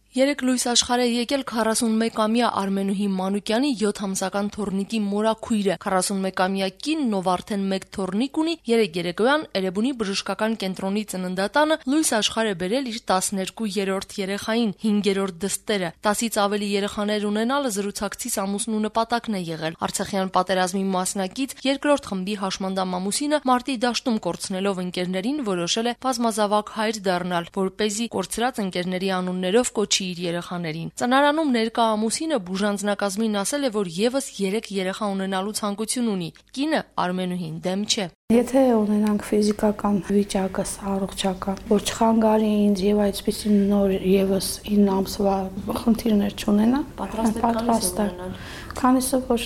Երեք լույս աշխարհ է եկել 41-ամյա Արմենուհի Մանուկյանի 7 ամսական թոռնիկի մորաքույրը։ 41-ամյա կինն, ով արդեն 1 թոռնիկ ունի, 3 երեկոյան Էրեբունի բժշկական կենտրոնի ծննդատանը լույս աշխարհ է բերել իր 12-րդ երեխային, 5-րդ դստերը։ 10-ից ավելի երեխաներ ունենալը զրուցակցից ամուսնու նպատակն է եղել։ Արցախյան պատերազմի մասնակից երկրորդ խմբի հաշմանդամ ամուսինը մարտի դաշտում կորցնելով ընկերներին որոշել է բազմազավակ հայր դառնալ, որպեսզի կորցրած ընկերների անուններով կոչի իր երեխաներին։ Ծնարանում ներկա ամուսինը բուժանձնակազմին ասել է, որ եւս 3 երեխա ունենալու ցանկություն ունի։ Կինը Արմենուհին դեմ չէ։ Եթե ունենանք ֆիզիկական վիճակս առողջական, որ չխանգարի ինձ եւ այսպեսի նոր եւս 9 ամսվա խնդիրներ չունենա, պատրաստ եմ։ Քանիսը որ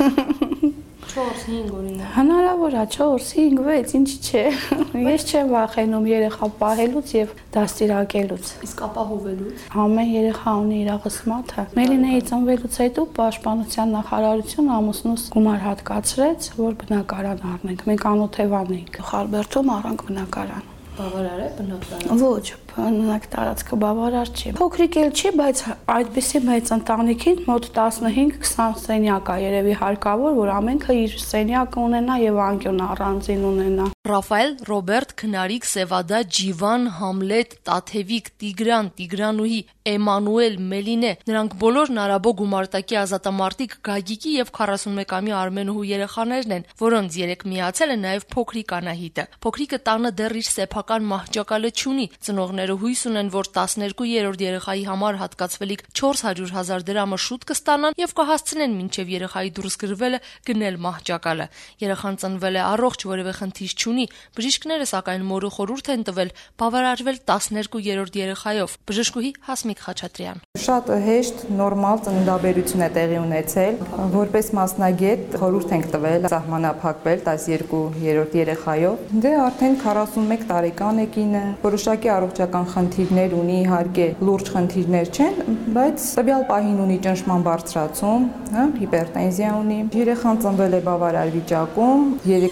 4-5 օրինակ։ Հնարավոր է 4-5-6, ինչի՞ չէ։ Ես չեմ վախենում երեխա պահելուց եւ դաստիարակելուց։ Իսկ ապահովելուց։ Ամեն երեխա ունի իր աղսմաթը։ Մելինեի ծնվելուց հետո Պաշտպանության նախարարությունը ամուսնուս գումար հատկացրեց, որ բնակարան առնենք։ Մենք Անոթևան էինք։ Խարբերդում առանք բնակարան։ Բավարար է բնակարան։ Ոչ, բնակ տարածքը բավարար չի։ Փոքրիկ էլ չի, բայց այդպեսի մեծ ընտանիքին մոտ 15-20 սենյակ է երևի հարկավոր, որ ամենքը իր սենյակը ունենա եւ անկյուն առանձին ունենա։ Ռաֆայել, Ռոբերտ, Քնարիկ, Սևադա, Ջիվան, Համլետ, Տաթևիկ, Տիգրան, Տիգրանուհի, Էմանուել, Մելինե։ Նրանք բոլորն Արաբո գումարտակի ազատամարտիկ Գագիկի եւ 41-ամյա Արմենուհու երեխաներն են, որոնց 3 միացել է նաեւ փոքրիկ Անահիտը։ Փոքրիկը տանը դեռ իր սեփական մահճակալը չունի։ Ծնողները հույս ունեն, որ 12-րդ երեխայի համար հատկացվելիք 400,000 դրամը շուտ կստանան եւ կհասցնեն մինչեւ երեխայի դուրս գրվելը գնել մահճակալը։ Երեխան ծնվել է առողջ, որևէ խնդիր չունի։ Բժիշկները սակայն մորու խորհուրդ են տվել բավարարվել 12-րդ երեխայով։ Բժշկուհի Հասմիկ Խաչատրյան։ Շատ հեշտ, նորմալ ծննդաբերություն է տեղի ունեցել։ Որպես մասնագետ խորհուրդ ենք տվել սահմանափակվել 12-րդ երեխայով։ Դե արդեն 41 տարեկան է կինը, որոշակի առողջական խնդիրներ ունի, իհարկե լուրջ խնդիրներ չեն, բայց տվյալ պահին ունի ճնշման բարձրացում, հիպերտենզիա ունի։ Երեխան ծնվել է բավարար վիճակում,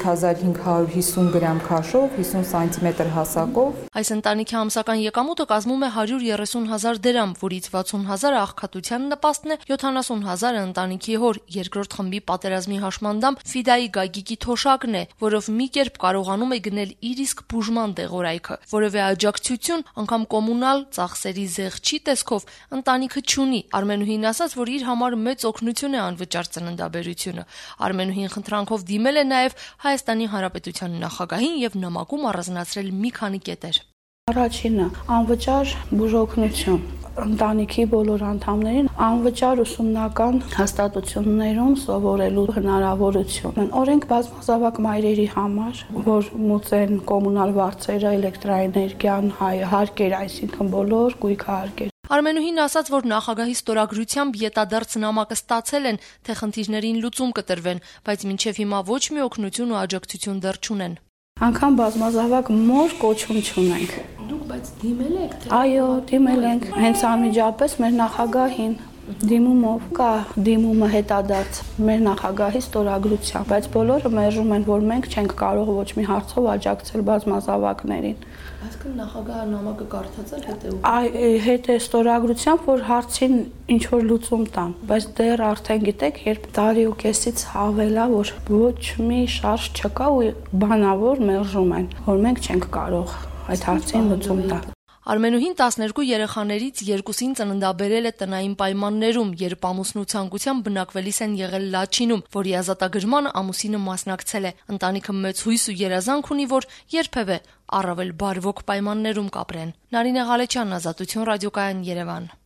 3550 գրամ քաշով, 50 սանտիմետր հասակով։ Այս ընտանիքի ամսական եկամուտը կազմում է 130,000 դրամ, որից 60,000-ը աղքատության նպաստն է, 70,000-ը ընտանիքի հոր երկրորդ խմբի պատերազմի հաշմանդամ Ֆիդայի Գագիկի թոշակն է, որով մի կերպ կարողանում է գնել իր իսկ բուժման դեղորայքը։ Որևէ աջակցություն, անգամ կոմունալ ծախսերի զեղչի տեսքով ընտանիքը չունի։ Արմենուհին ասաց, որ իր համար մեծ օգնություն է անվճար ծննդաբերությունը։ Արմենուհին խնդրանքով դիմել է նաև Հայաստանի Հանրապետության նախագահին եւ նամակում առանձնացրել մի քանի կետեր։ Առաջինը անվճար բուժօգնություն ընտանիքի բոլոր անդամներին անվճար ուսումնական հաստատություններում սովորելու հնարավորություն։ Օրենք բազմազավակ մայրերի համար, որ մուծեն կոմունալ վարձերը, էլեկտրաէներգիան, հարկեր, այսինքն բոլոր գույքահարկեր։ Արմենուհին ասաց, որ նախագահի ստորագրությամբ յետադարձ նամակը ստացել են, թե խնդիրներին լուծում կտրվեն, բայց մինչև հիմա ոչ մի օգնություն ու աջակցություն դեռ չունեն։ Անկամ բազմազավակ մոր կոչում չունենք։ Դուք բայց դիմել եք թե։ Այո, դիմել ենք։ Հենց անմիջապես մեր նախագահին դիմումով կա դիմումը հետադարձ մեր նախագահի ստորագրությամբ, բայց բոլորը մերժում են, որ մենք չենք կարող ոչ մի հարցով աջակցել բազմազավակներին։ Այսինքն նախագահը նամակը կարդացել հետո։ Հետ է ստորագրությամբ, որ հարցին ինչ որ լուծում տան, բայց դեռ արդեն գիտեք, երբ տարի ու կեսից ավելա, որ ոչ մի շարժ չկա ու բանավոր մերժում են, որ մենք չենք կարող այդ հարցին լուծում տալ։ Արմենուհին 12 երեխաներից 2-ին ծննդաբերել է տնային պայմաններում, երբ ամուսնու ցանկությամբ բնակվելիս են եղել Լաչինում, որի ազատագրմանը ամուսինը մասնակցել է։ Ընտանիքը մեծ հույս ու երազանք ունի, որ երբևէ առավել բարվոք պայմաններում կապրեն։ Նարինե Ղալեչյան, Ազատություն ռադիոկայան, Երևան։